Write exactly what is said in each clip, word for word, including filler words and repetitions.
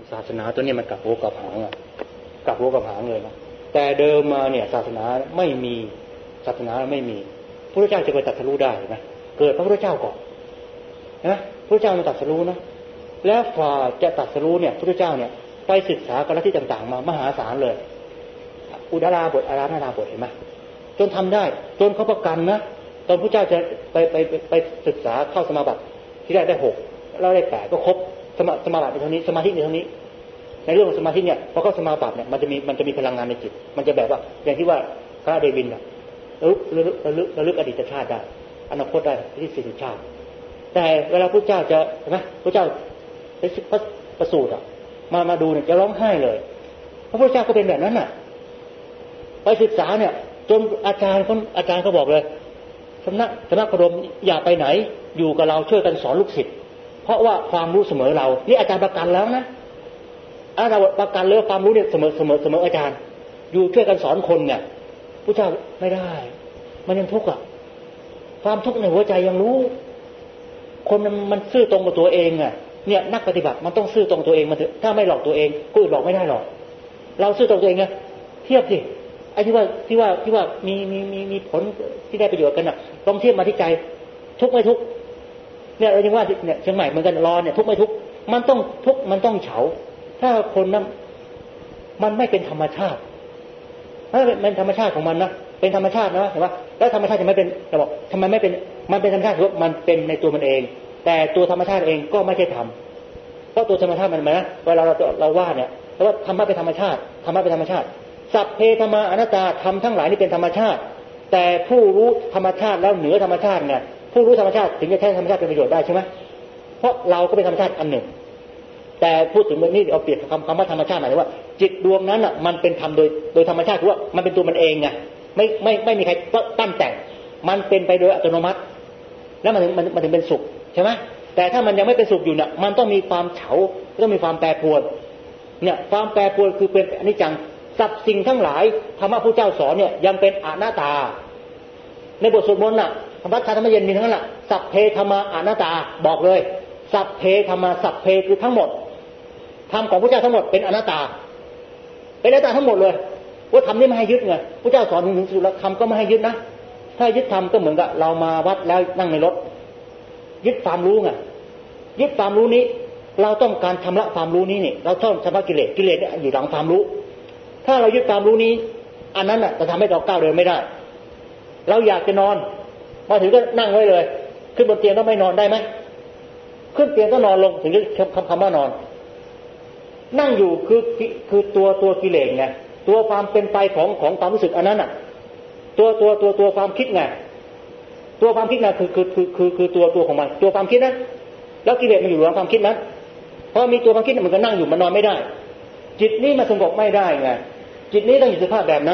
ศาสนาตัวนี้มันกลับหัวกลับหางอ่ะกลับหัวกลับหางเลยนะแต่เดิมมาเนี่ยศาสนาไม่มีศาสนาไม่มีพระพุทธเจ้าจะไปตรัสรู้ได้นะเกิดพระพุทธเจ้าก่อนนะพระพุทธเจ้ามาตรัสรู้นะแล้วฝ่าจะตรัสรู้เนี่ยพระพุทธเจ้าเนี่ยไปศึกษากับลัทธิต่างๆมามหาศาลเลยอุดาราบทอาราธนาบทเห็นไหมจนทำได้จนเขาประกันนะตอนพระเจ้าจะไปไปไปไปศึกษาเข้าสมาบัติที่แรกได้หกแล้วได้แปดก็ครบสมาสมาบัติในเท่านี้สมาธิในเท่านี้ในเรื่องของสมาธิเนี่ยพอเข้าสมาบัติเนี่ยมันจะมีมันจะมีพลังงานในจิตมันจะแบบว่าอย่างที่ว่าพระเดวินน่ะระลึกระลึกระลึกอดีตชาติได้อนาคตได้ที่สี่สิบชาติแต่เวลาพระเจ้าจะเห็นไหมพระเจ้าไปประสูติอ่ะมามาดูเนี่ยจะร้องไห้เลยเพราะพระเจ้าก็เป็นแบบนั้นน่ะไปศึกษาเนี่ยจนอาจารย์เขาอาจารย์เขาบอกเลยสำนักสำนักพระดมอย่าไปไหนอยู่กับเราช่วยกันสอนลูกศิษย์เพราะว่าความรู้เสมอเรานี่อาจารย์ประกันแล้วนะอาจารย์ประกันเลยความรู้เนี่ยเสมอเสมอเสมออาจารย์อยู่ช่วยกันสอนคนเนี่ยพระเจ้าไม่ได้มันยังทุกข์อ่ะความทุกข์ในหัวใจยังรู้คนมันมันซื่อตรงกับตัวเองอ่ะเนี่ยนักปฏิบัติมันต้องซื่อตรงตัวเองมันถ้าไม่หลอกตัวเองก็อื่นหลอกไม่ได้หรอกเราซื่อตรงตัวเองไงเทียบสิไอ้ที่ว่าที่ว่าที่ว่ามีมีมีมีผลที่ได้ประโยชน์กันน่ะต้องเทียบมาที่ใจทุกไม่ทุกเนี่ยเราจึงว่าเนี่ยเชียงใหม่เหมือนกันรอเนี่ยทุกไม่ทุกมันต้องทุกมันต้องเฉาถ้าคนนั้นมันไม่เป็นธรรมชาติถ้าเป็นธรรมชาติของมันนะเป็นธรรมชาตินะเห็นป่ะแล้วธรรมชาติจะไม่เป็นเราบอกทำไมไม่เป็นมันเป็นธรรมชาติเพราะมันเป็นในตัวมันเองแต่ตัวธรรมชาติเองก็ไม่ใช่ธรรมเพราะตัวธรรมชาติมันนะเวลาเราเราว่าเนี่ยแต่ว่าธรรมะเป็นธรรมชาติธรรมะเป็นธรรมชาติสัพเพธรรมาอนัตตาธรรมทั้งหลายนี่เป็นธรรมชาติแต่ผู้รู้ธรรมชาติแล้วเหนือธรรมชาติไงผู้รู้ธรรมชาติถึงจะใช้ธรรมชาติเป็นประโยชน์ได้ใช่ไหมเพราะเราก็เป็นธรรมชาติอันหนึ่งแต่พูดถึงเรื่องนี้เอาเปรียบคำคำว่าธรรมชาติหมายถึงว่าจิตดวงนั้นอ่ะมันเป็นธรรมโดยโดยธรรมชาติคือว่ามันเป็นตัวมันเองไงไม่ไม่ไม่มีใครตั้งแต่งมันเป็นไปโดยอัตโนมัติแล้วมันถึงมันมันถึงเป็นสุขใช่ไหมแต่ถ้ามันยังไม่เป็นสุขอยู่เนี่ยมันต้องมีความเฉาต้องมีความแปรปรวนเนี่ยความแปรปรวนคือเป็นอนิจจังสับสิ่งทั้งหลายธรรมะพระเจ้าสอนเนี่ยยังเป็นอนัตตาในบทสวดมนต์น่ะธรรมะธรรมเย็นมีทั้งนั้นแหละสัพเพธรรมาอนัตตาบอกเลยสัพเพธรรมาสัพเพคือทั้งหมดธรรมของพระเจ้าทั้งหมดเป็นอนัตตาเป็นอนัตตาทั้งหมดเลยว่าธรรมนี่ไม่ให้ยึดไงพระเจ้าสอนถึงสุดแล้วธรรมก็ไม่ให้ยึดนะถ้ายึดธรรมก็เหมือนกับเรามาวัดแล้วนั่งในรถยึดความรู้ไงยึดความรู้นี้เราต้องการชำระความรู้นี้นี่เราต้องชำระกิเลสกิเลสเนี่ยอยู่หลังความรู้ถ้าเรายึดความรู้นี้อันนั้นน่ะจะทำให้เราก้าวเดินไม่ได้เราอยากจะนอนมาถึงก็นั่งไว้เลยขึ้นบนเตียงต้องไม่นอนได้ไหมขึ้นเตียงก็นอนลงถึงจะคำคำว่านอนนั่งอยู่คือคือตัวตัวกิเลสไงตัวความเป็นไปของของความรู้สึกอันนั้นน่ะตัวตัวตัวตัวความคิดไงตัวความคิดน่ะคือคือคือคือคือตัวตัวของมันตัวความคิดนะแล้วกิเลสมันอยู่หลังความคิดนั้นพอมีตัวความคิดมันก็นั่งอยู่มันนอนไม่ได้จิตนี้มันสงบไม่ได้ไงจิตนี้ต้องอยู่สภาพแบบนั้น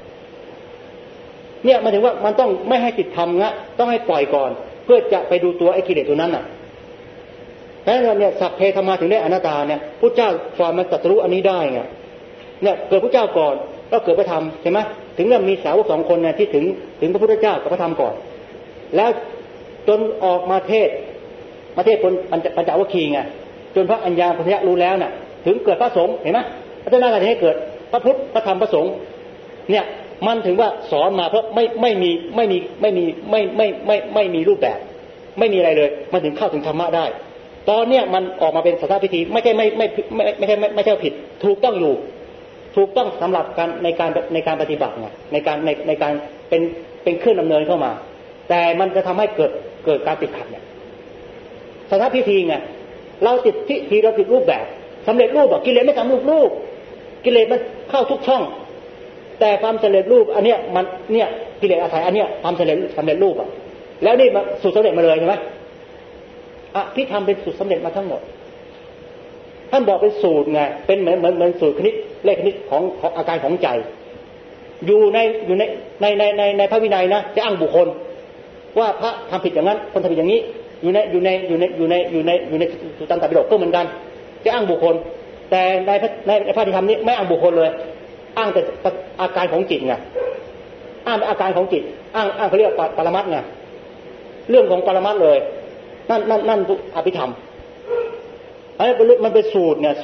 เนี่ยมันถึงว่ามันต้องไม่ให้จิตทำงะต้องให้ปล่อยก่อนเพื่อจะไปดูตัวไอ้กิเลสตัวนั้นน่ะแล้วเนี่ยสัพเพธรรมาถึงได้อนัตตาเนี่ยพุทธเจ้าความมันตรัสรู้อันนี้ได้ไงเนี่ยเกิดพุทธเจ้าก่อนแล้วเกิดพระธรรมใช่ไหมถึงเรื่องมีสาวกสองคนเนี่ยที่ถึงถึงพระพุทธเจ้ากับพระธรรมก่อนแล้วจนออกมาเทศมาเทศคนปัญจวัคคีย์ไงจนพระอัญญาพัทยะรู้แล้วน่ะถึงเกิดพระสงฆ์เห็นไหมพัฒนาการให้เกิดพระพุทธพระธรรมพระสงฆ์เนี่ยมันถึงว่าสอนมาเพราะไม่ไม่มีไม่มีไม่มีไม่ไม่ไม่ไม่มีรูปแบบไม่มีอะไรเลยมันถึงเข้าถึงธรรมะได้ตอนเนี้ยมันออกมาเป็นศาสนาพิธีไม่ใช่ไม่ไม่ไม่ไม่ใช่ไม่ใช่ผิดถูกต้องอยู่ถูกต้องสำหรับการในการในการปฏิบัติไงในการในในการเป็นเป็นเครื่องดำเนินเข้ามาแต่มันจะทำให้เกิดเกิดการติดขัดเนี่ยศาสนาพิธีไงเราติดพิธีเราติดรูปแบบสำเร็จรูปอ่ะกิเลสไม่สำเร็จรูปกิเลสมันเข้าทุกช่องแต่ความสำเร็จรูปอันเนี้ยมันเนี่ยกิเลสอาศัยอันเนี้ยความสำเร็จสำเร็จรูปอ่ะแล้วนี่มาสู่สำเร็จมาเลยใช่ไหมอ่ะที่ทำเป็นสูตรสำเร็จมาทั้งหมดท่านบอกเป็นสูตรไงเป็นเหมือนเหมือนเหมือนสูตรคณิตเลขคณิตของของอาการของใจอยู่ในอยู่ในในในในในพระวินัยนะจะอ้างบุคคลว่าพระทำผิดอย่างนั้นคนทำผิดอย่างนี้อยู่ในอยู่ในอยู่ในอยู่ในอยู่ในอยู่ในสุตตันตปิฎกก็เหมือนกันจะอ้างบุคคลแต่ในพระในพระธรรมนี้ไม่อ้างบุคคลเลยอ้างแต่อาการของจิตไงอ้างอาการของจิตอ้างอ้างเขาเรียกปรมัตถ์ไงเรื่องของปรมัตถ์เลยนั่นนั่นนั่นอภิธรรมอันนี้เป็นมันเป็นสูตรเนี่ยสูตร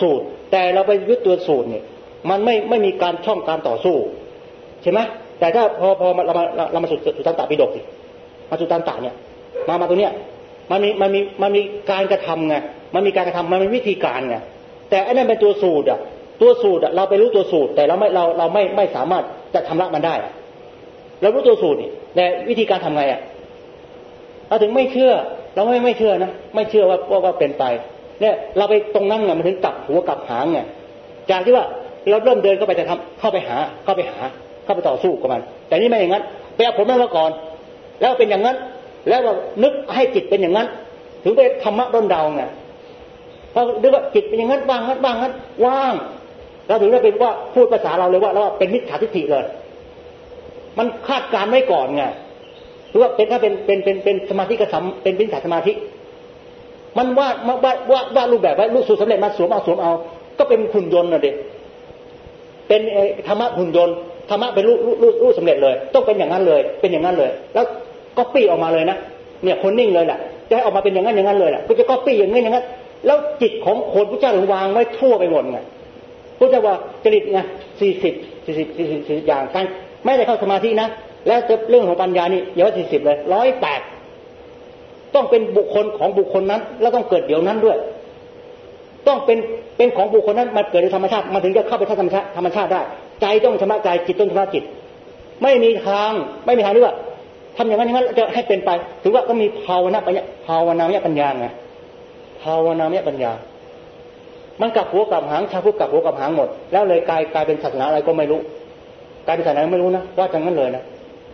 แต่เราไปยึดตัวสูตรเนี่ยมันไม่ไม่มีการช่องการต่อสู้ใช่ไหมแต่ถ้าพอพอเรามาเรามาสุดสุตตันตปิฎกสิมาสุตตันตเนี่ยมามาตัวเนี้ยมันมีมันมีมันมีการกระทำไงมันมีการกระทำมันมีวิธีการไงแต่อันนั้นเป็นตัวสูตรอ่ะตัวสูตรอ่ะเราไปรู้ตัวสูตรแต่เราไม่เราเราไม่ไม่สามารถจะชำระมันได้เรารู้ตัวสูตรนี่แต่วิธีการทำไงอ่ะเราถึงไม่เชื่อเราไม่ไม่เชื่อนะไม่เชื่อว่าว่าว่าเป็นไปเนี่ยเราไปตรงนั้นไงมันถึงกลับหัวกลับหางไงจากที่ว่าเราเริ่มเดินเข้าไปจะทำเข้าไปหาเข้าไปหาเข้าไปต่อสู้กับมันแต่นี่ไม่อย่างนั้นไปเอาผลมาก่อนแล้วเป็นอย่างนั้นแล้วเรานึกให้จิตเป็นอย่างนั้นถึงไปธรรมะด้นเดาไงพอนึกว่าจิตเป็นอย่างนั้นว่างนั้นว่างนั้นว่างเราถึงได้เป็นว่าพูดภาษาเราเลยว่าเราเป็นมิจฉาทิฏฐิเลยมันคาดการไว้ก่อนไงหรือว่าเป็นถ้าเป็นเป็นเป็นเป็นสมาธิกระสัมเป็นมิจฉาสมาธิมันวาดวาดวาดวาดรูปแบบไว้รูปสูตรสำเร็จมาสวมเอาสวมเอาก็เป็นหุ่นยนต์น่ะดิเป็นธรรมะหุ่นยนต์ธรรมะเป็นรูปรูปรูปสำเร็จเลยต้องเป็นอย่างนั้นเลยเป็นอย่างนั้นเลยแล้วก๊อปปี้ออกมาเลยนะเนี่ยคนนิ่งเลยแหละจะให้ออกมาเป็นอย่างนั้นอย่างนั้นเลยแหละก็จะก๊อปปี้อย่างนี้อย่างนั้นแล้วจิตของคนพระเจ้าถึงวางไว้ทั่วไปหมดไงพระเจ้าว่าจริตไงสี่สิบสี่สิบสี่สิบสี่สิบอย่างกันไม่ได้เข้าสมาธินะแล้วเรื่องของปัญญานี่อย่าว่าสี่สิบเลยร้อยแปดต้องเป็นบุคคลของบุคคลนั้นแล้วต้องเกิดเดี๋ยวนั้นด้วยต้องเป็นเป็นของบุคคลนั้นมันเกิดในธรรมชาติมันถึงจะเข้าไปธรรมชาติธรรมชาติได้ใจต้องชำระใจจิตต้องชำระจิตไม่มีทางไม่มีทางที่ว่าทำอย่างนั้นอย่างนั้นจะให้เป็นไปถือว่าก็มีภาวนาปัญญาภาวนามยปัญญาไงภาวนามยปัญญามันกลับหัวกลับหางชาวพุทธกลับหัวกลับหางหมดแล้วเลยกลายกลายเป็นศาสนาอะไรก็ไม่รู้กลายเป็นศาสนาไม่รู้นะว่าจังนั้นเลยนะ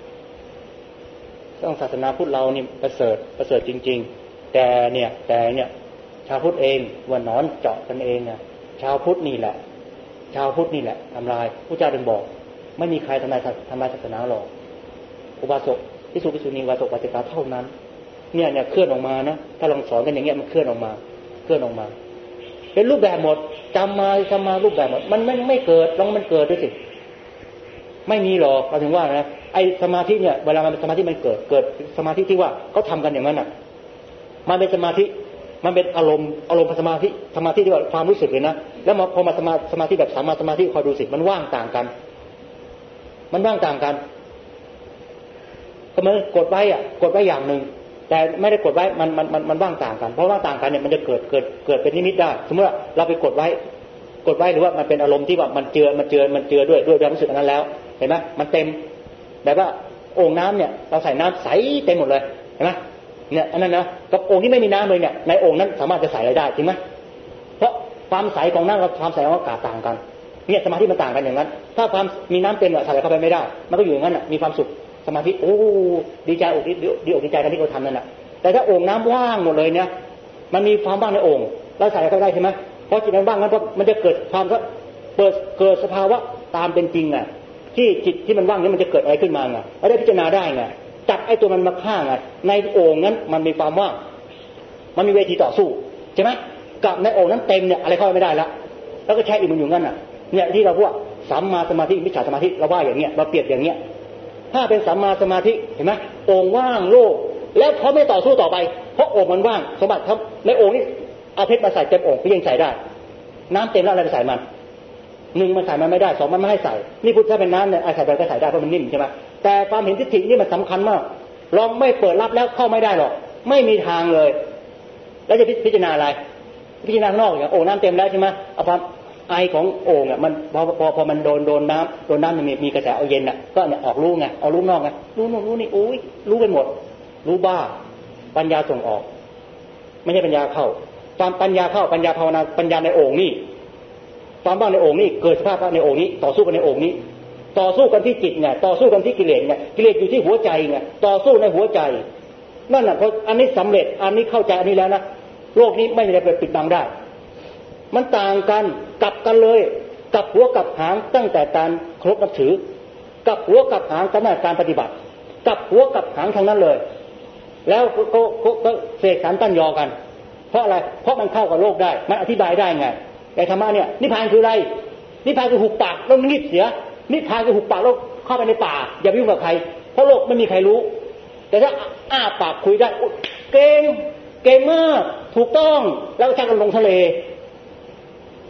ต้องศาสนาพุทธเรานี่ประเสริฐประเสริฐจริงๆแต่เนี่ยแต่เนี่ยชาวพุทธเองว่านอนเจาะกันเองอ่ะชาวพุทธนี่แหละชาวพุทธนี่แหละทำลายพระเจ้าถึงบอกไม่มีใครทำลายทำลายศาสนาหรอกอุบาสกภิกษุภิกษุณีอุบาสกอุบาสิกาเท่านั้นเนี่ยเนี่ยเคลื่อนออกมานะถ้าลองสอนกันอย่างเงี้ยมันเคลื่อนออกมาเคลื่อนออกมาเป็นรูปแบบหมดจำมาจำมารูปแบบหมดมันไม่ไม่เกิดลองมันเกิดด้วยสิไม่มีหรอกเราถึงว่านะไอ้สมาธิเนี่ยเวลามันเป็นสมาธิมันเกิดเกิดสมาธิที่ว่าเขาทำกันอย่างนั้นอ่ะมันเป็นสมาธิมันเป็นอารมณ์อารมณ์สมาธิสมาธิที่ว่าความรู้สึกเลยนะแล้วพอมาสมาสมาธิแบบสมาสมาธิคอยดูสิมันว่างต่างกันมันว่างต่างกันก็เหมือนกดไว้อ่ะกดไว้อย่างนึงแต่ไม่ได้กดไว้มันมันมันมันว่างต่างกันเพราะว่างต่างกันเนี่ยมันจะเกิดเกิดเกิดเป็นนิมิตได้สมมติว่าเราไปกดไว้กดไว้หรือว่ามันเป็นอารมณ์ที่ว่ามันเจือมันเจือมันเจือด้วยด้วยความรู้สึกอันนั้นแล้วเห็นไหมมันเต็มแบบว่าโอ่งน้ำเนี่ยเราใส่น้ำใสเต็มหมดเลยเห็นไหมเนี่ยอันนั้นนะกับโอ่งที่ไม่มีน้ำเลยเนี่ยในโอ่งนั้นสามารถจะใส่อะไรได้จริงไหมเพราะความใสของน้ำกับความใสของอากาศต่างกันเนี่ยสมาธิมันต่างกันอย่างนั้นถ้าความมีน้ำเต็มเนี่ยใส่เข้าไปไม่ได้มันก็อยู่อย่างนั้นอ่ะมีความสุขสมาธิโอ้ดีใจอกดีดีอกดีใจกันที่เราทำนั่นแหละแต่ถ้าโอ่งน้ำว่างหมดเลยเนี่ยมันมีความว่างในโอ่งเราใส่เข้าได้ใช่ไหมเพราะจิตมันว่างนั้นเพราะมันจะเกิดความก็เปิดเกิดสภาวะตามเป็นจริงอ่ะที่จิตที่มันว่างนี้มันจะเกิดอะไรขึ้นมาไงไม่ได้พิจารณาได้ไงจับไอ้ตัวมันมาฆ่าไงในโอ่งนั้นมันมีความว่างมันมีเวทีต่อสู้ใช่ไหมกับในโอ่งนั้นเต็มเนี่ยอะไรเข้าไม่ได้แล้วแล้วก็ใช้อีกมันอยู่งั้นอ่ะเนี่ยที่เราพูดสัมมาสมาธิมิจฉาสมาธิเราว่าอย่างเงี้ยเราเปรียบอย่างเงี้ยถ้าเป็นสัมมาสมาธิเห็นไหมโอ่งว่างโล่งแล้วเขาไม่ต่อสู้ต่อไปเพราะโอ่งมันว่างสมบัติครับในโอ่งนี้เอาเพชรมาใส่เต็มโอ่งก็ยังใส่ได้น้ำเต็มแล้วอะไรไปใส่มันหนึ่งมันใส่มันไม่ได้สองมันไม่ให้ใส่นี่พูดถ้าเป็นน้ำเนี่ยใส่ไปก็ใส่ได้เพราะมันนิ่มใช่ไหมแต่ความเห็นทิฏฐินี่มันสำคัญมากลองไม่เปิดรับแล้วเข้าไม่ได้หรอกไม่มีทางเลยแล้วจะพิจารณาอะไรพิจารณานอกอย่างโอ่งน้ำเต็มแล้วใช่ไหมเอาความไอของโอ่งอ่ะมันพอพอพอมันโดนโดนน้ำโดนน้ำมันมีมีกระแสเอาเย็นอ่ะก็เนี่ยออกรู้ไงเอารู้นอกไงรู้นู่นรู้นี่โอ้ยรู้ไปหมดรู้บ้าปัญญาส่งออกไม่ใช่ปัญญาเข้าตามปัญญาเข้าปัญญาภาวนาปัญญาในโอ่งนี่ตามบ้างในโอ่งนี่เกิดสภาพในโอ่งนี้ต่อสู้กันในโอ่งนี้ต่อสู้กันที่จิตไงต่อสู้กันที่กิเลสไงกิเลสอยู่ที่หัวใจไงต่อสู้ในหัวใจนั่นน่ะพออันนี้สำเร็จอันนี้เข้าใจอันนี้แล้วนะโลกนี้ไม่มีอะไรไปปิดบังได้มันต่างกันกลับกันเลยกลับหัวกลับหางตั้งแต่การเคารพนับถือกลับหัวกลับหางตั้งแต่การปฏิบัติกลับหัวกลับหางทั้งนั้นเลยแล้วก็ก็เสกสรรตั้นยอกันเพราะอะไรเพราะมันเข้ากับโลกได้มันอธิบายได้ไงในธรรมะเนี่ยนิพพานคืออะไรนิพพานคือหุบปากแล้วรีบเสียนิพพานคือหุบปากแล้วเข้าไปในป่าอย่าไปยุ่งกับใครเพราะโลกไม่มีใครรู้แต่ถ้าอ้าปากคุยได้เก่งเก่งมากถูกต้องแล้วก็ชักกันลงทะเล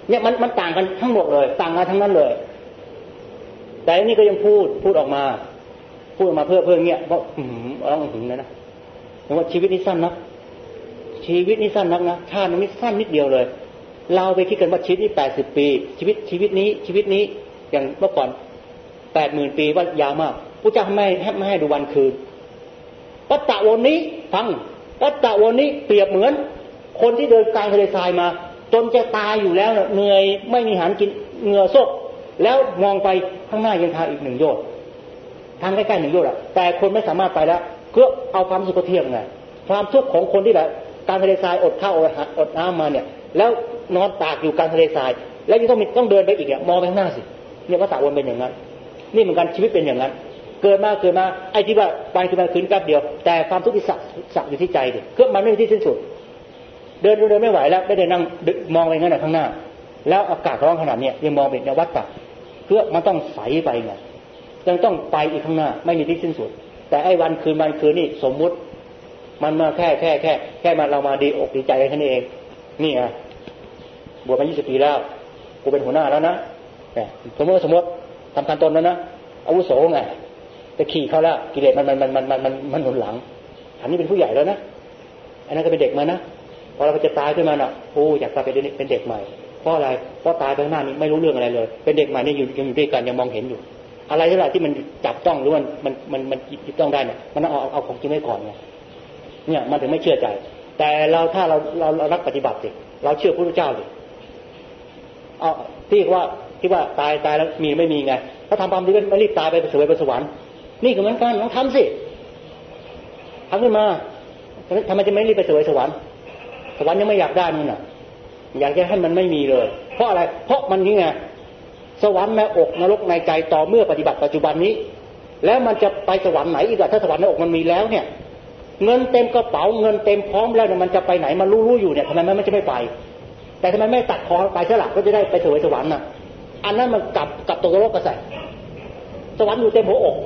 เนี่ยมันมันต่างกันทั้งหมดเลยต่างกันทั้งนั้นเลยแต่อันนี้ก็ยังพูดพูดออกมาพูดออกมาเพื่อเพื่อเงี้ยเพราะอืมเราต้องถึงนะนะเพราะว่าชีวิตนี้สั้นนักชีวิตนี้สั้นนักนะชาตินี้สั้นนิดเดียวเลยเราไปคิดกันว่าชีวิตนี้แปดสิบปีชีวิตชีวิตนี้ชีวิตนี้อย่างเมื่อก่อนแปดหมื่นปีว่ายาวมากพระเจ้าไม่ให้ไม่ให้ดูวันคืนวัฏฏะวนนี้ฟังวัฏฏะวนนี้เปรียบเหมือนคนที่เดินกลางทะเลทรายมาจนจะตายอยู่แล้วเหนื่อยไม่มีอาหารกินเหงื่อซกแล้วมองไปข้างหน้ายังทางอีกหนึ่งโยชน์ทางใกล้ๆหนึ่งโยชน์อะแต่คนไม่สามารถไปแล้วเพื่อเอาความสุขเทียบไงความทุกข์ของคนที่แบบกลางทะเลทรายอดข้าวอดน้ำมาเนี่ยแล้วนอนตากอยู่กลางทะเลทรายแล้วยังต้องมีต้องเดินไปอีกเนี่ยมองไปข้างหน้าสิเนี่ยวัฏฏะวนเป็นอย่างนั้นนี่เหมือนกันชีวิตเป็นอย่างนั้นเกิดมาเกิดมาไอ้ที่ว่าไปคือมาคืนแป๊บเดียวแต่ความทุกข์ที่สักสักอยู่ที่ใจดิเครื่องมันไม่มีที่สิ้นสุดเดินเดินไม่ไหวแล้วไม่ได้นั่งมองไปงั้นข้างหน้าแล้วอากาศร้อนขนาดนี้ยังมองเป็นในวัฏฏะเพื่อมันต้องใสไปไงยังต้องไปอีกข้างหน้าไม่มีที่สิ้นสุดแต่ไอ้วันคืนวันคืนนี่สมมุติมันมาแค่แค่แค่แค่มาเรามาดีอกดีใจกันแค่นี้เองนี่อ่ะบวชมายี่สิบปีแล้วกูเป็นหัวหน้าแล้วนะเนี่ยสมมติสมมติทำการตนแล้วนะอาวุโสไงจะขี่เขาแล้วกิเลสมันมันมันมันมันมันมันหนุนหลังอันนี้เป็นผู้ใหญ่แล้วนะอันนั้นก็เป็นเด็กมานะพอเราจะตายขึ้นมาน่ะโอ้อยากกลับไปเป็นเด็กใหม่เพราะอะไรเพราะตายไปข้างหน้านี้ไม่รู้เรื่องอะไรเลยเป็นเด็กใหม่นี่อยู่ยังอยู่ด้วยกันยังมองเห็นอยู่อะไรที่ไรที่มันจับต้องหรือมันมันมันมันจับต้องได้เนี่ยมันเอาเอาของจริงไว้ก่อนไงเนี่ยมันถึงไม่เชื่อใจแต่เราถ้าเราเราเรารักปฏิบัติสิเราเชื่อพระพุทธเจ้าสิเอาที่ว่าที่ว่าตายตายแล้วมีไม่มีไงถ้าทำความดีไม่รีบตายไปไปสวยไปสวรรค์นี่ก็เหมือนกันต้องทำสิทำขึ้นมาทำไมจะไม่รีบไปสวยสวรรค์สวรรค์ยังไม่อยากได้นี่น่ะอยากจะให้มันไม่มีเลยเพราะอะไรเพราะมันนี่ไงสวรรค์ในอกนรกในใจต่อเมื่อปฏิบัติปัจจุบันนี้แล้วมันจะไปสวรรค์ไหนอีกล่ะถ้าสวรรค์ในอกมันมีแล้วเนี่ยเงินเต็มกระเป๋าเงินเต็มพร้อมแล้วเนี่ยมันจะไปไหนมันรู้ๆอยู่เนี่ยทำไมมันไม่จะไม่ไปแต่ทำไมไม่ตัดคอไปซะล่ะก็จะได้ไปสวยสวรรค์น่ะอันนั้นมันกลับกลับตกนรกกระใสสวรรค์อยู่เต็มหัวอก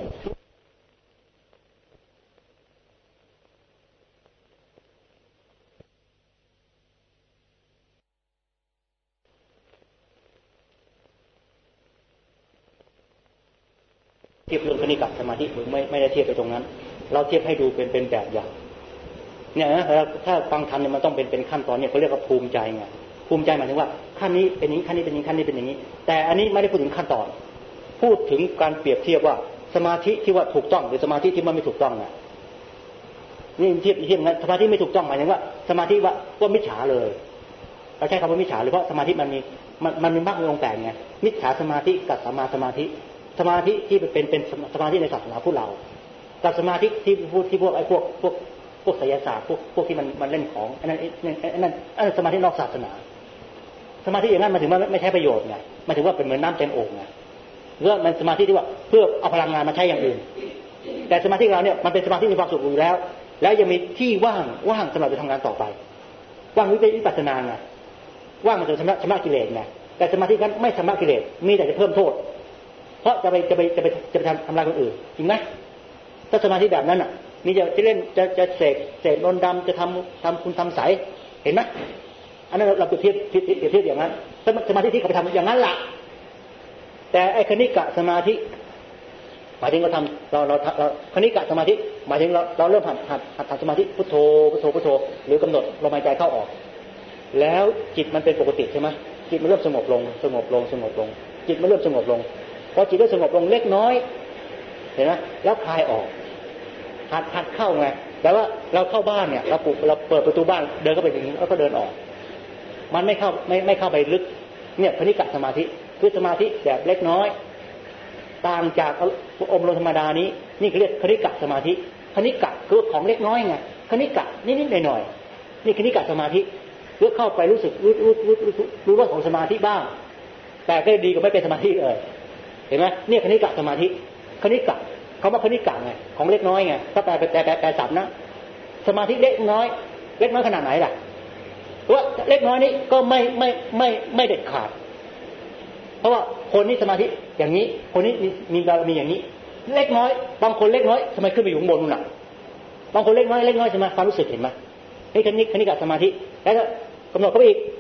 เทียบเรื่องคณิกะสมาธิผมไม่ไม่ได้เทียบไปตรงนั้นเราเทียบให้ดูเป็นเป็นแบบอย่างเนี่ยนะถ้าฟังธรรมเนี่ยมันต้องเป็นเป็นขั้นตอนเนี่ยเขาเรียกว่าภูมิใจไงภูมิใจหมายถึงว่าขั้นนี้เป็นอย่างนี้ขั้นนี้เป็นอย่างนี้ขั้นนี้เป็นอย่างนี้แต่อันนี้ไม่ได้พูดถึงขั้นตอนพูดถึงการเปรียบเทียบว่าสมาธิที่ว่าถูกต้องหรือสมาธิที่มันไม่ถูกต้องไงนี่เทียบเทียบงั้นสมาธิไม่ถูกต้องหมายถึงว่าสมาธิว่าว่ามิจฉาเลยเราใช้คำว่ามิจฉาเลยเพราะสมาธิมันมีมันมันมีมรรคมีองค์แปดไงมิจฉาสมาธิกับสัมมาสมาธิสมาธิที่เป็นเป็นสมาธิในศาสนาพุทธเรากับสมาธิที่พูดที่พวกไอ้พวกพวกพวกไสยศาสตร์พวกพวกที่มันมันเล่นของอันนั้นอันนั้นอันนั้นสมาธินอกศาสนาสมาธิอย่างนั้นมันถึงว่าไม่ใช้ประโยชน์ไงมันถึงว่าเป็นเหมือนน้ำเต็มโอ่งไงเรื่องมันสมาธิที่ว่าเพื่อเอาพลังงานมาใช้อย่างอื่นแต่สมาธิเราเนี่ยมันเป็นสมาธิมีความสุขอยู่แล้วแล้วยังมีที่ว่างว่างสำหรับจะทำงานต่อไปว่างวิปัสสนาไงว่างมันจะชำระชำระกิเลสไงแต่สมาธินั้นไม่ชำระกิเลสมีแต่จะเพิ่มโทษเพราะจะไปจะไปจะไปจะไปทำทำลายคนอื่นจริงไหมถ้าสมาธิแบบนั้นอ่ะนี่จะจะเล่นจะจะเสกเสกนนดำจะทำทำคุณทำใสเห็นไหมอันนั้นเราเปรียบเทียบเปรียบเทียบอย่างนั้นสมาธิที่เขาไปทำอย่างนั้นละแต่ไอ้คณิกะสมาธิหมายถึงเราทำเราเราเราคณิกะสมาธิหมายถึงเราเราเริ่มหัดหัดหัดทำสมาธิพุทโธพุทโธพุทโธหรือกำหนดลมหายใจเข้าออกแล้วจิตมันเป็นปกติใช่ไหมจิตมันเริ่มสงบลงสงบลงสงบลงจิตมันเริ่มสงบลงพอจิตเริ่มสงบลงเล็กน้อยเห็นไหมแล้วคลายออกหัดหัดเข้าไงแต่ว่าเราเข้าบ้านเนี่ยเราปุเราเปิดประตูบ้านเดินเข้าไปอย่างนี้แล้วก็เดินออกมันไม่เข้าไม่ไม่เข้าไปลึกเนี่ยคณิกะสมาธิคือสมาธิแบบเล็กน้อยต่างจากอมลมธรรมดานี้นี่เขาเรียกคณิกะสมาธิคณิกะคือของเล็กน้อยไงคณิกะนิดๆหน่อยๆนี่คณิกะสมาธิเพื่อเข้าไปรู้สึกรู้รู้รู้รู้รู้ว่าของสมาธิบ้างแต่ก็ดีกว่าไม่เป็นสมาธิเลยเห็นไหมเนี่ยคณิกะสมาธิคณิกะเขาว่าคณิกะไงของเล็กน้อยไงถ้าแปลแปลแปลแปลศัพท์นะสมาธิเล็กน้อยเล็กน้อยขนาดไหนล่ะว่าเล็กน้อยนี้ก็ไม่ไม่ไม่ไม่เด็ดขาดเพราะว่าคนนี้สมาธิอย่างนี้คนนี้มีมีบารมีอย่างนี้เล็กน้อยบางคนเล็กน้อยทำไมขึ้นไปอยู่ข้างบนนู่นน่ะบางคนเล็กน้อยเล็กน้อยใช่ไหมความรู้สึกเห็นไหมนี่คณิคณิกะสมาธิแล้วก็กำหนดเข้าไปอีก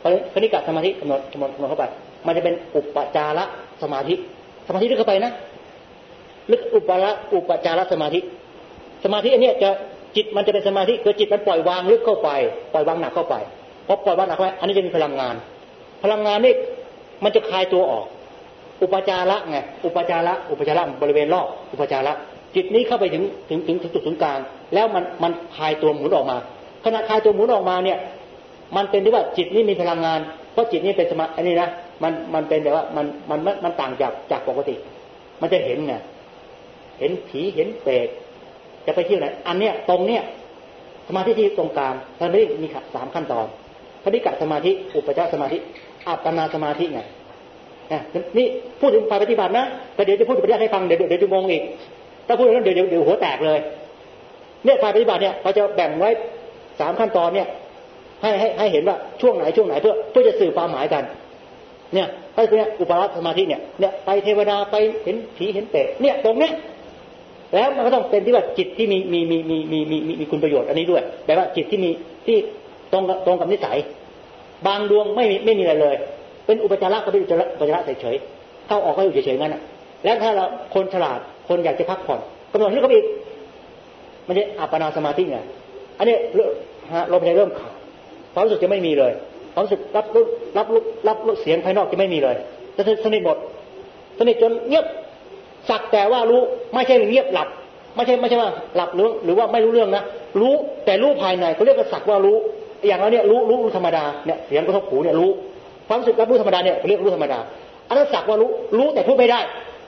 คณิกะสมาธิกำหนดกำหนดกำหนดเข้าไปมันจะเป็นอุปจารสมาธิสมาธิลึกเข้าไปนะลึกอุปจารอุปจารสมาธิสมาธิอันนี้จะจิตมันจะเป็นสมาธิคือจิตมันปล่อยวางลึกเข้าไปปล่อยวางหนักเข้าไปพอปล่อยวางหนักเข้าไปอันนี้จะมีพลังงานพลังงานนี่มันจะคลายตัวออกอุปจาระไงอุปจาระอุปจาระบริเวณรอบอุปจาระจิตนี้เข้าไปถึงถึงถึงจุดศูนย์กลางแล้วมันมันคลายตัวหมุนออกมาขณะคลายตัวหมุนออกมาเนี่ยมันเป็นที่ว่าจิตนี้มีพลังงานเพราะจิตนี้เป็นสมาอันนี้นะมันมันเป็นแบบว่ามันมันมันต่างจากจากปกติมันจะเห็นไงเห็นผีเห็นเปรตจะไปเที่ยวไหนอันเนี้ยตรงเนี้ยสมาธิที่ตรงกลางตอนนี้มีสามขั้นตอนคณิกะสมาธิอุปจารสมาธิอัปปนาสมาธิไงนี่พูดถึงฝ่ายปฏิบัตินะแต่เดี๋ยวจะพูดปฏิบัติให้ฟังเดี๋ยวเดี๋ยวจะงงอีกถ้าพูดแล้วเดี๋ยวเดี๋ยวหัวแตกเลยเนี่ยฝ่ายปฏิบัติเนี่ยเขาจะแบ่งไว้สามขั้นตอนเนี่ยให้ให้ให้เห็นว่าช่วงไหนช่วงไหนเพื่อเพื่อจะสื่อความหมายกันเนี่ยก็คือเนี่ยอุปจารสมาธิเนี่ยเนี่ยไปเทวดาไปเห็นผีเห็นเปรตเนี่ยตรงเนี้ยแล้วมันก็ต้องเป็นที่ว่าจิตที่มีมีมีมีมีมีมีคุณประโยชน์อันนี้ด้วยแปลว่าจิตที่มีที่ตรงตรงกับนิสัยบางดวงไม่มีไม่มีอะไรเลยเป็นอุปจาระก็เป็นอุปจาระอุปจาระเฉยๆเข้าออกก็อยู่เฉยๆงั้นน่ะแล้วถ้าเราคนฉลาดคนอยากจะพักผ่อนกำหนดให้เขาอีกมันจะอัปปนาสมาธิไงอันนี้ลมหายใจเริ่มขาดความรู้สึกจะไม่มีเลยความรู้สึกรับรู้รับรู้รับรู้เสียงภายนอกจะไม่มีเลยจะสนิทหมดสนิทจนเงียบสักแต่ว่ารู้ไม่ใช่เงียบหลับไม่ใช่ไม่ใช่ว่าหลับหรือหรือว่าไม่รู้เรื่องนะรู้แต่รู้ภายในเขาเรียกว่าสักว่ารู้อย่างเราเนี่ยรู้รู้ธรรมดาเนี่ยเสียงกระทบหูเนี่ยรู้ความรู้สึกรับรู้ธรรมดาเนี่ยเรียกรู้ธรรมดาอันนั้นสักว่ารู้รู้แต่พูดไม่ได้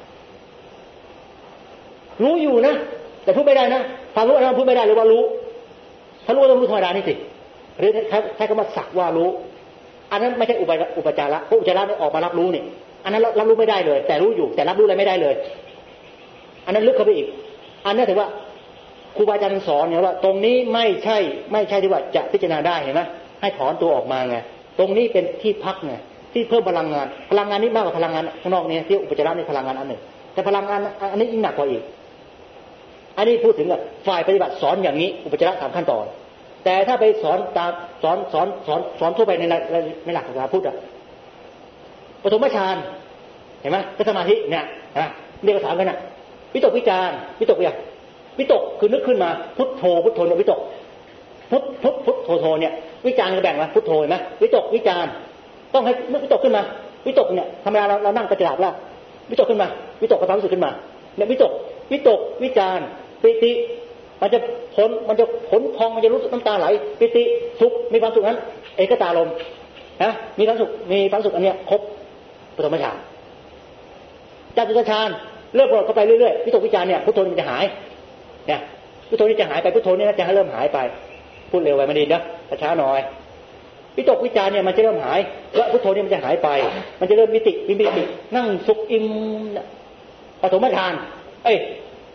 รู้อยู่นะแต่พูดไม่ได้นะฟังรู้อันนั้นพูดไม่ได้หรือว่ารู้ถ้ารู้ต้องรู้ธรรมดานี่สิหรือใช้ใช้คำว่าสักว่ารู้อันนั้นไม่ใช่อุปอุปจาระอุปจาระนี่ออกมารับรู้นี่อันนั้นรับรู้ไม่ได้เลยแต่รู้อยู่แต่รับรู้อะไรไม่ได้เลยอันนั้นลึกเข้าไปอีกอันนั้นถือว่าครูบาอาจารย์สอนเนี่ยว่าตรงนี้ไม่ใช่ไม่ใช่ที่ว่าจะพิจารณาได้เห็นไหมให้ถอนตัวออกมาไงตรงนี้เป็นที่พักไงที่เพิ่มพลังงานพลังงานนี้มากกว่าพลังงานข้างนอกเนี่ยที่อุปจาระนี่พลังงานอันหนึ่งแต่พลังงานอันนี้ยิ่งหนักกว่าอีกอันนี้พูดถึงฝ่ายปฏิบัติสอนอย่างนี้อุปจาระสามขั้นตอนแต่ถ้าไปสอนตามสอนสอนสอนสอนทั่วไปในในหลักศาสนาพุทธอะปฐมฌานเห็นไหมเป็นสมาธิเนี่ยนะเรียกภาษากันนะวิตกวิจารวิตกอย่างวิตกคือนึกขึ้นมาพุทโธพุทโธเนี่ยวิตกพุทพุทพุทโธโธเนี่ยวิจารก็แบ่งมาพุทโธเห็นไหมวิตกวิจารต้องให้นึกวิตกขึ้นมาวิตกเนี่ยธรรมดาเราเรานั่งกระจาบแล้ววิตกขึ้นมาวิตกกับความรู้สึกขึ้นมาเนี่ยวิตกวิตกวิจารปิติมันจะผลมันจะผลพองมันจะรู้สึกน้ำตาไหลปิติสุขมีความสุขนั้นเอกตาลมนะมีความสุขมีความสุขอันเนี้ยครบปฐมฌานจตุตฌานเริ่มโปรดเข้าไปเรื่อยๆวิตกวิจารเนี่ยพุทโธมันจะหายเนี่ยพุทโธนี่จะหายไปพุทโธนี่จะเริ่มหายไปพูดเร็วไปมันดีนะช้าหน่อยวิตกวิจารเนี่ยมันจะเริ่มหายแล้วพุทโธนี่มันจะหายไปมันจะเริ่มมิติมิตินั่งสุขอิ่มปฐมฌานเอ้ย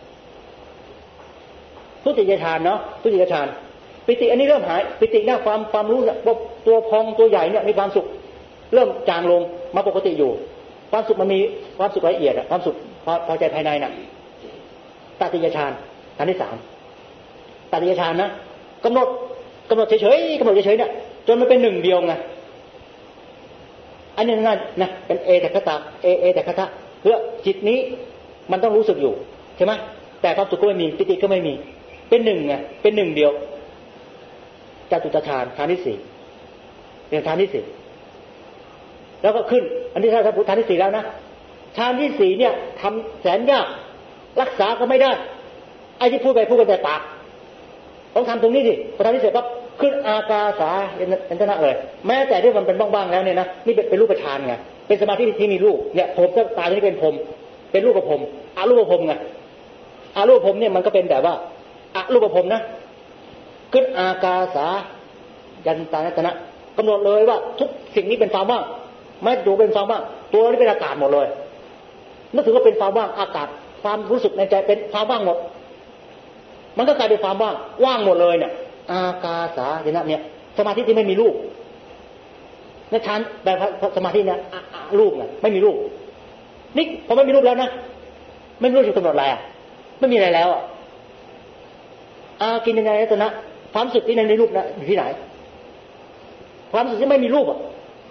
ทุติยฌานเนาะทุติยฌานปิติอันนี้เริ่มหายปิติหน้าความความรู้ตัวพองตัวใหญ่เนี่ยมีความสุขเริ่มจางลงมาปกติอยู่ความสุขมันมีความสุขละเอียดอะความสุขพอพอใจภายในน่ะตติยฌานฌานที่สามตติยฌานนะกำหนดกำหนดเฉยๆกำหนดเฉยๆเนี่ยจนมันเป็นหนึ่งเดียวไงอันนี้นั่นนะเป็นเอแต่คตาเอเอแต่คตาเพื่อจิตนี้มันต้องรู้สึกอยู่ใช่ไหมแต่ความสุขก็ไม่มีปิติก็ไม่มีเป็นหนึ่งไงเป็นหนึ่งเดียวจตุตฌานฌานที่สี่เป็นฌานที่สี่แล้วก็ขึ้นอันนี้ถ้าถ้าพูดฌานที่สี่แล้วนะฌานที่สี่เนี่ยทำแสนยากรักษาก็ไม่ได้ไอ้ที่พูดไปพูดกันแต่ปากต้องทำตรงนี้สิพอทำที่เสร็จปั๊บขึ้นอากาสาเป็นชนะเลยแม้แต่ที่มันเป็นบ้างๆแล้วเนี่ยนะนี่เป็นรูปฌานไงเป็นสมาธิที่มีรูปเนี่ยผมก็ตาที่เป็นผมเป็นรูปกับผมอารูปผมไงอารูปผมเนี่ยมันก็เป็นแบบว่าอารูปผมนะขึ้นอากาสายันตายตนะกำหนดเลยว่าทุกสิ่งนี้เป็นความว่างไม่ตัวเป็นความว่างตัวนี้เป็นอากาศหมดเลยนึกถึงว่าเป็นความว่างอากาศความรู้สึกในใจเป็นความว่างหมดมันก็กลายเป็นความว่างว่างหมดเลยเนี่ยอากาสายันเนี่ยสมาธิที่ไม่มีรูปในชั้นแบบสมาธิเนี่ยรูปเนี่ยไม่มีรูปนี่พอไม่มีรูปแล้วนะไม่รู้จะกำหนดอะไรอ่ะไม่มีอะไรแล้วอ่ะอากินในยตนะความรู้สึกที่ในรูปนะอยู่ที่ไหนความรู้สึกที่ไม่มีรูปอ่ะ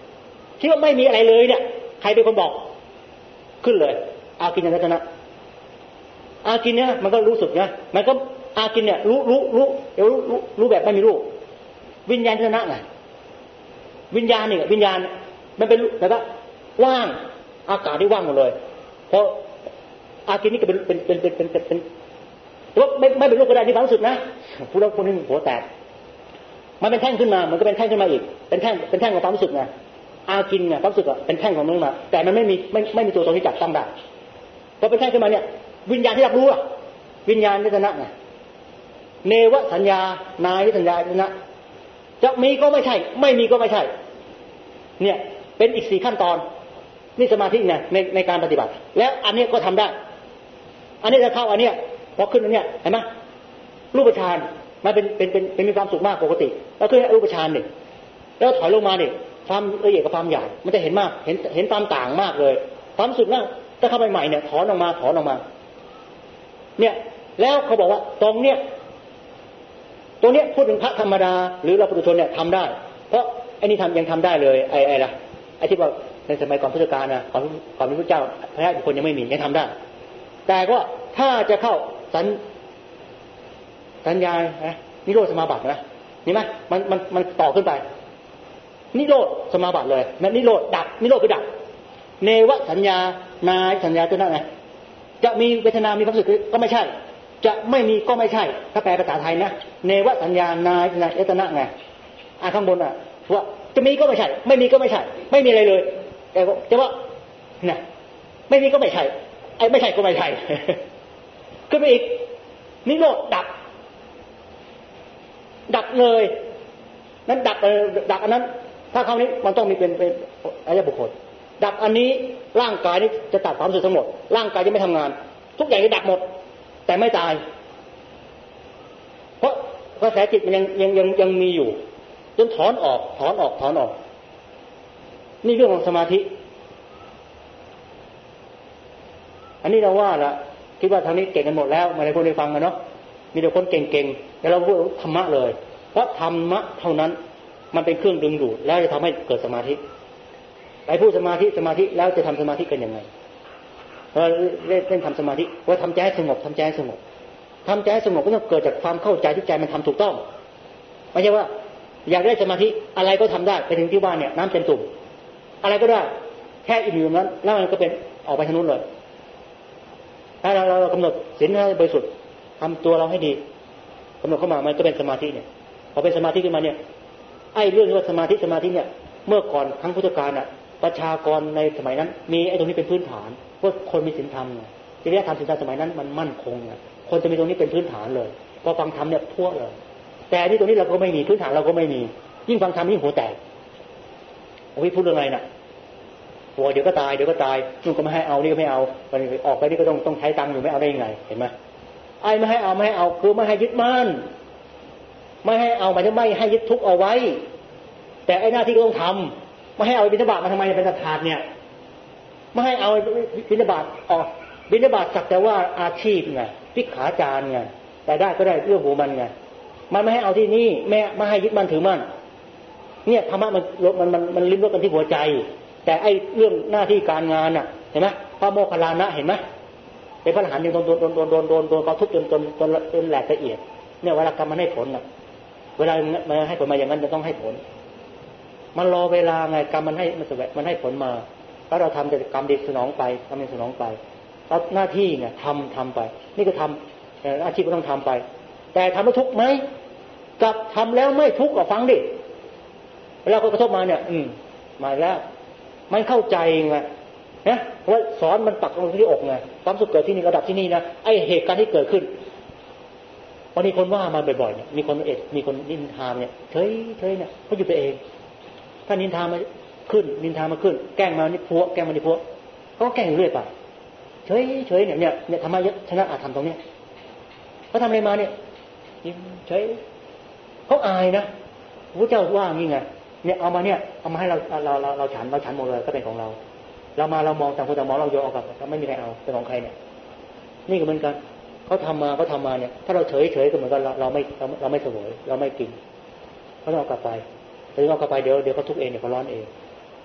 คิดว่าไม่มีอะไรเลยเนี่ยใครเป็นคนบอกขึ้นเลยอากินญาณทัศนะอากินเนี่ยมันก็รู้สึกนะมันก็อากินเนี่ยรู้รู้รู้เดี๋ยวรู้รู้รู้แบบไม่มีรู้วิญญาณทัศนะไงวิญญาณนี่วิญญาณมันเป็นแบบว่าว่างอากาศที่ว่างหมดเลยเพราะอากินนี่ก็เป็นเป็นเป็นเป็นเป็นเป็นแต่ว่าไม่ไม่เป็นรูปก็ได้ที่ความรู้สึกนะผู้รับคนนี้หัวแตกมันเป็นแท่งขึ้นมามันก็เป็นแท่งขึ้นมาอีกเป็นแท่งเป็นแท่งของความรู้สึกไงอากินเนี่ยความรู้สึกเป็นแท่งของมันมาแต่มันไม่มีไม่ไม่มีตัวตนที่จับต้องได้พอเป็นแท่งขึ้นมาเนี่ยวิญญาณที่รับรู้อะวิญญาณทัศนะไงเนวสัญญานายสัญญาทัศนะจะมีก็ไม่ใช่ไม่มีก็ไม่ใช่เนี่ยเป็นอีกสี่ขั้นตอนนี่สมาธิเนี่ยในในการปฏิบัติแล้วอันนี้ก็ทำได้อันนี้จะเข้าอันเนี้ยพอขึ้นอันเนี้ยเห็นไหมรูปฌานมันเป็นเป็นเป็นเป็นมีความสุขมากปกติแล้วขึ้นรูปฌานเนี่ยแล้วถอยลงมาเนี่ยความละเอียดกับความหยาบมันจะเห็นมากเห็นเห็นความต่างมากเลยความสุขนั่งถ้าเข้าไปใหม่เนี่ยถอนออกมาถอนออกมาเนี่ยแล้วเขาบอกว่าตรงเนี้ยตรงเนี้ยพูดถึงพระธรรมดาหรือเราปุถุชนเนี่ยทำได้เพราะไอ้นี่ทำยังทำได้เลยไอ้ไอ้ละไอ้ที่ว่าในสมัยก่อนพุทธกาลนะก่อนก่อนพระพุทธเจ้าพระบุคคลยังไม่มียังทำได้แต่ก็ถ้าจะเข้าสัญสัญญานะนิโรธสมาบัตินะนี่ไหมมันมันมันต่อขึ้นไปนิโรธสมาบัติเลยนั่นนิโรธดับนิโรธคือดับเนวสัญญานายสัญญาตัวนั้นไงจะมีเวทนามีความรู้สึกก็ไม่ใช่จะไม่มีก็ไม่ใช่ถ้าแปลภาษาไทยนะเนวสัญญานายสัญญาเอตนะไงอ่าข้างบนอ่ะว่าจะมีก็ไม่ใช่ไม่มีก็ไม่ใช่ไม่มีอะไรเลยแต่แต่ว่าเนี่ยไม่มีก็ไม่ใช่ไอ้ไม่ใช่ก็ไม่ใช่ขึ้นไปอีกนิโรธดับดับเลยนั้นดับดับอันนั้นถ้าคราวนี้มันต้องมีเป็นเป็นอริยบุคคลดับอันนี้ร่างกายนี้จะตัดความรู้สึกทั้งหมดร่างกายจะไม่ทำงานทุกอย่างจะดับหมดแต่ไม่ตายเพราะกระแสจิตมันยังยังยังยังมีอยู่จนถอนออกถอนออกถอนออกนี่เรื่องของสมาธิอันนี้เราว่าละคิดว่าทางนี้เก่งกันหมดแล้วมาให้คนได้ฟังกันเนาะมีแต่คนเก่งๆแต่เราพูดธรรมะเลยเพราะธรรมะเท่านั้นมันเป็นเครื่องดึงดูดแล้วจะทำให้เกิดสมาธิไปพูดสมาธิสมาธิแล้วจะทำสมาธิกันยังไงเราเล่นทำสมาธิว่าทำใจให้สงบทำใจให้สงบทำใจให้สงบก็ต้องเกิดจากความเข้าใจที่ใจมันทำถูกต้องไม่ใช่ว่าอยากได้สมาธิอะไรก็ทำได้ไปถึงที่ว่าเนี่ยน้ำเต็มตุ่มอะไรก็ได้แค่อิ่มอยู่นั้นแล้วมันก็เป็นออกไปทางนู้นเลยถ้าเราเรากำหนดศีลให้บริสุทธิ์ทำตัวเราให้ดีกำหนดเข้ามามันก็เป็นสมาธิเนี่ยพอเป็นสมาธิขึ้นมาเนี่ยไอ้เรื่องที่ว่าสมาธิสมาธิเนี่ยเมื่อก่อนครั้งพุทธกาลน่ะประชากรในสมัยนั้นมีไอ้ตรงนี้เป็นพื้นฐานพวกคนมีศีลธรรมไงจริยธรรมศีลธรรมสมัยนั้นมันมั่นคงไงคนจะมีตรงนี้เป็นพื้นฐานเลยพอฟังธรรมเนี่ยพวกเลยแต่ที่ตรงนี้เราก็ไม่มีพื้นฐานเราก็ไม่มียิ่งฟังธรรมยิ่งหัวแตกโอ้ยพูดเรื่องอะไรน่ะโอ้เดี๋ยวก็ตายเดี๋ยวก็ตายนู่นก็ไม่ให้เอานี่ก็ไม่เอาออกไปนี่ก็ต้องต้องใช้ตังค์อยู่ไม่เอาได้ยังไงเห็นไหมไอ้ไม่ให้เอาไม่ให้เอาคือไม่ให้ยึดมั่นไม่ให้เอาหมายถึงไม่ให้ยึดทุกข์เอาไว้แต่ไอ้หน้าที่ก็ต้องทำไม่ให้เอาบิณฑบาตมาทำไมเป็นถาดเนี่ยไม่ให้เอาบิณฑบาตออกบิณฑบาตสักแต่ว่าอาชีพไงพิกขาจารไงแต่ได้ก็ได้เรื่องหัวมันไงมันไม่ให้เอาที่นี่แม่ไม่ให้ยึดมั่นถือมั่นเนี่ยธรรมะมันมันมันมันลิ้มรสกันที่หัวใจแต่ไอ้เรื่องหน้าที่การงานน่ะเห็นไหมพระโมคคัลลานะเห็นไหมเป็นพระอรหันต์ยังโดนโดนโดนโดนโดนโดนโดนเขาทุบจนจนจนจนแหลกละเอียดเนี่ยเวลากรรมมันให้ผลน่ะเวลามันให้ผลมาอย่างนั้นจะต้องให้ผลมันรอเวลาไงกรรมมันให้มันแสวงมันให้ผลมาแล้วเราทำแต่กรรมดีสนองไปทำดีสนองไปแล้วหน้าที่เนี่ยทำทำไปนี่ก็ทำอาชีพก็ต้องทำไปแต่ทำแล้วทุกข์ไหมกับทำแล้วไม่ทุกข์ก็ฟังดิเวลาคนกระทบมาเนี่ยอืมมาแล้วมันเข้าใจไงนะว่าสอนมันปักลงที่อกไงความสุขเกิดที่นี่ระดับที่นี่นะไอเหตุการณ์ที่เกิดขึ้นวันนี้คนว่ามาบ่อยๆเนี่ยมีคนเอ็ดมีคนนินทาเนี่ยเฉยเฉยเนี่ยเขาอยู่ไปเองถ้านินทามาขึ้นนินทามาขึ้นแกล้งมานี่พัวแกล้งมานี่พัวเขาก็แกล้งเรื่อยไปเฉยเฉยเนี่ยเนี่ยเนี่ยธรรมะชนะอาธรรมตรงเนี้ยเขาทำอะไรมาเนี่ยยิ้มเฉยเขาอายนะพระเจ้าว่างี้ไงเนี่ยเอามาเนี่ยเอามาให้เราเราเราเราฉันเราฉันหมดเลยก็เป็นของเราเรามาเรามองต่างคนต่างมองเราโยนออกกับไม่มีใครเอาเป็นของใครเนี่ยนี่ก็เหมือนกันเขาทำมาเขาทามาเนี่ยถ้าเราเฉยเฉยก็เหมือนกันเราเราไม่เราเราไม่เสวยเราไม่กินเขาต้องเอากลับไปหรือเอากลับไปเดี๋ยวเดี๋ยวเขาทุกข์เองเดี๋ยวเขาร้อนเอง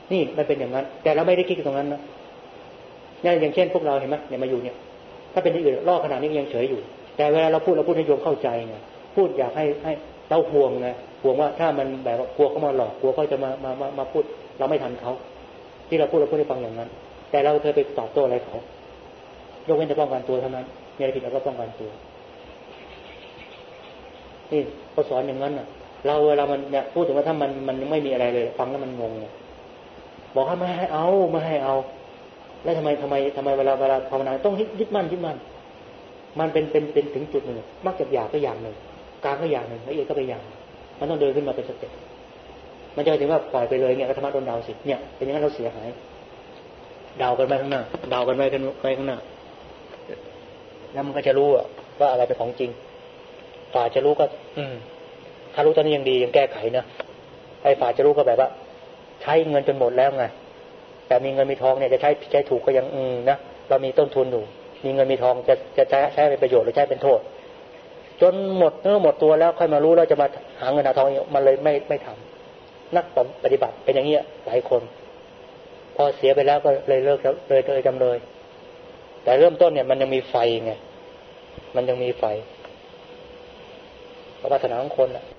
นี่มันเป็นอย่างนั้นแต่เราไม่ได้คิดตรงนั้นนะนี่อย่างเช่นพวกเราเห็นไหมเนี่ยมาอยู่เนี่ยถ้าเป็นที่อื่นล่อขนาดนี้ยังเฉยอยู่แต่เวลาเราพูดเราพูดให้โยมเข้าใจไงพูดอยากให้ให้เราห่วงไงห่วงว่าถ้ามันแบบกลัวเขามาหลอกกลัวเขาจะมามามามาพูดเราไม่ทันเขาที่เราพูดเราพูดให้ฟังอย่างนั้นแต่เราเคยไปตอบโต้อะไรเขายกเว้นแต่ป้องกันตัวเท่านั้นมีอะไรผิดเราก็ป้องกันตัวนี่เขาสอนอย่างนั้นน่ะเราเวลามันเนี่ยพูดถึงว่าถ้ามันมันไม่มีอะไรเลยฟังแล้วมันงงบอกให้ไม่ให้เอาไม่ให้เอาแล้วทำไมทำไมทำไมเวลาเวลาภาวนาต้องยึดมั่นยึดมั่นมันเป็นเป็นเป็นถึงจุดหนึ่งมักจะอยากก็อย่างหนึ่งกลางก็อย่างหนึ่งละเอียดก็ไปอย่างมันต้องเดินขึ้นมาเป็นสเต็ปมันจะถึงว่าปล่อยไปเลยเนี่ยก็ธรรมะโดนดาวสิเนี่ยเป็นอย่างนั้นเราเสียหายดาวกันไปข้างหน้าดาวกันไปกันไปข้างหน้าแล้วมันก็จะรู้ว่าอะไรเป็นของจริงฝ่าจะรู้ก็อืมถ้ารู้ตอนนี้ยังดียังแก้ไขนะไอ้ฝ่าจะรู้ก็แบบว่าใช้เงินจนหมดแล้วไงแต่มีเงินมีทองเนี่ยจะใช้ใช้ถูกก็ยังอืมนะเรามีต้นทุนอยู่มีเงินมีทองจะจะใช้ใช้เป็นประโยชน์หรือใช้เป็นโทษจนหมดเนื้อหมดตัวแล้วค่อยมารู้แล้วจะมาหาเงินหาทองมันเลยไม่ไม่ทำนักปฏิบัติเป็นอย่างนี้หลายคนพอเสียไปแล้วก็เลยเลิกแล้วเลยเลยจำเลยแต่เริ่มต้นเนี่ยมันยังมีไฟไงมันยังมีไฟเพราะวาสนาของคนอ่ะ